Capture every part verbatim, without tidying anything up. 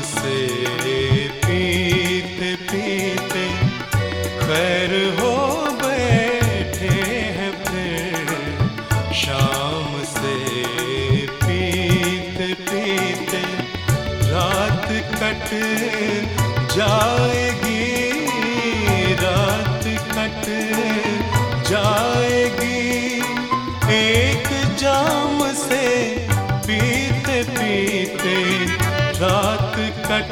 से पीते पीते खैर हो बैठे हैं फिर। शाम से पीते पीते रात कट जाएगी, रात कट जाएगी। एक जाम से पीते पीते रात कट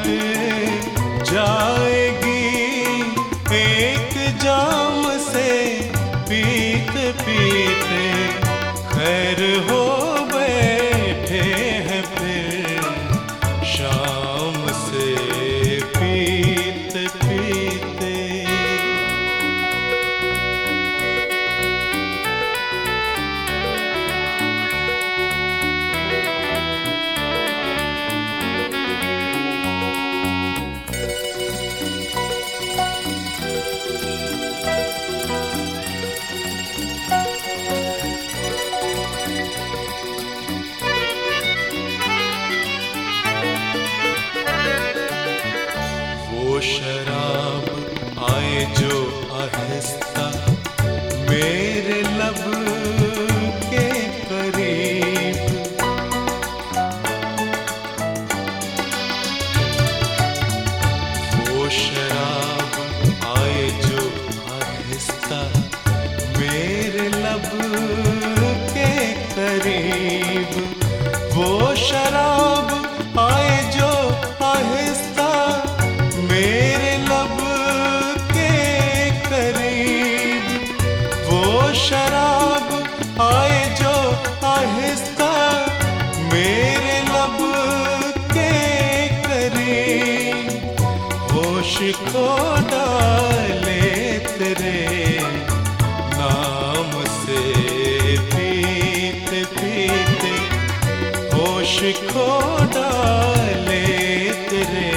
जाएगी। एक जाम से पीते पीते खैर हो बैठे हैं फिर। शाम से पीते पीते वो शराब आए जो आहिस्ता मेरे लब के करीब। वो शराब आए जो आहिस्ता मेरे लब के करीब। वो शराब आए जो आहिस्ता मेरे लब के करीब। वो शराब आए जो आहिस्ता मेरे लब के करीब। होश खो डाले तेरे नाम से पीते पीते। होश खो डाले तेरे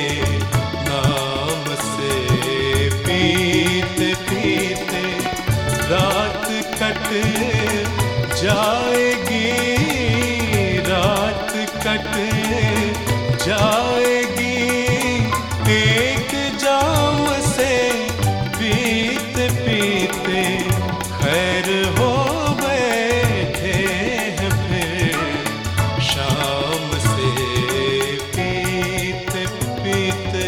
नाम से पीते पीते रात कट जाएगी, रात कट जाएगी। एक जाम से पीते पीते खैर हो बैठे हैं फिर। शाम से पीते पीते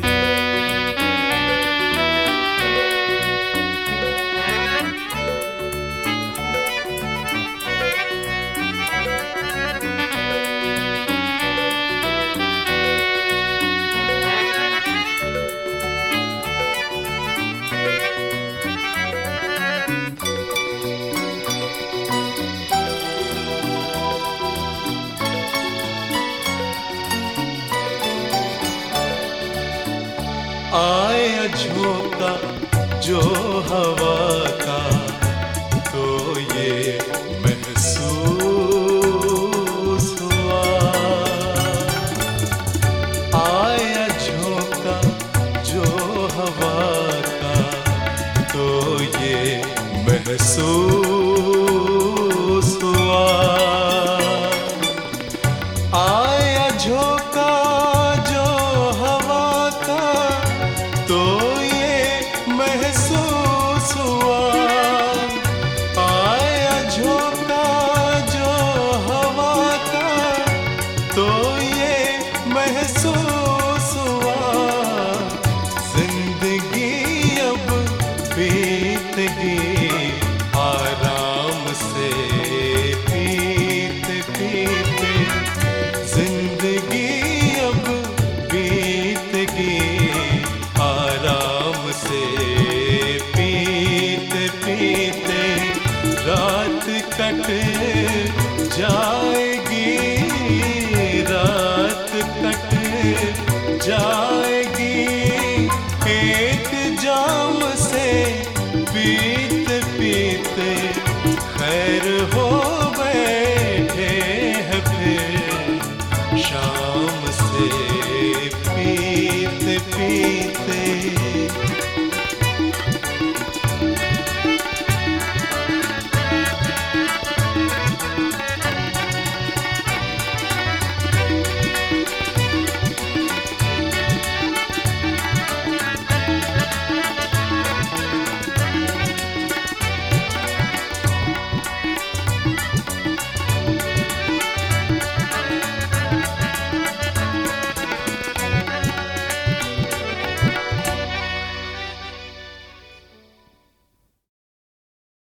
आया झोंका जो हवा का तो ये महसूस हुआ। आया झोंका जो हवा का तो ये महसूस हुआ। आया झोंका जो हवा का तो ये महसूस हुआ। आया झोंका जो हवा का तो ये महसूस हुआ। जिंदगी अब बीतेगी आराम से पीते पीते। जिंदगी अब बीतेगी आराम से पीते पीते। रात कट जाएगी, रात कट जाएगी। एक जाम से पीते पीते खैर हो बैठे हैं फिर। शाम से पीते पीते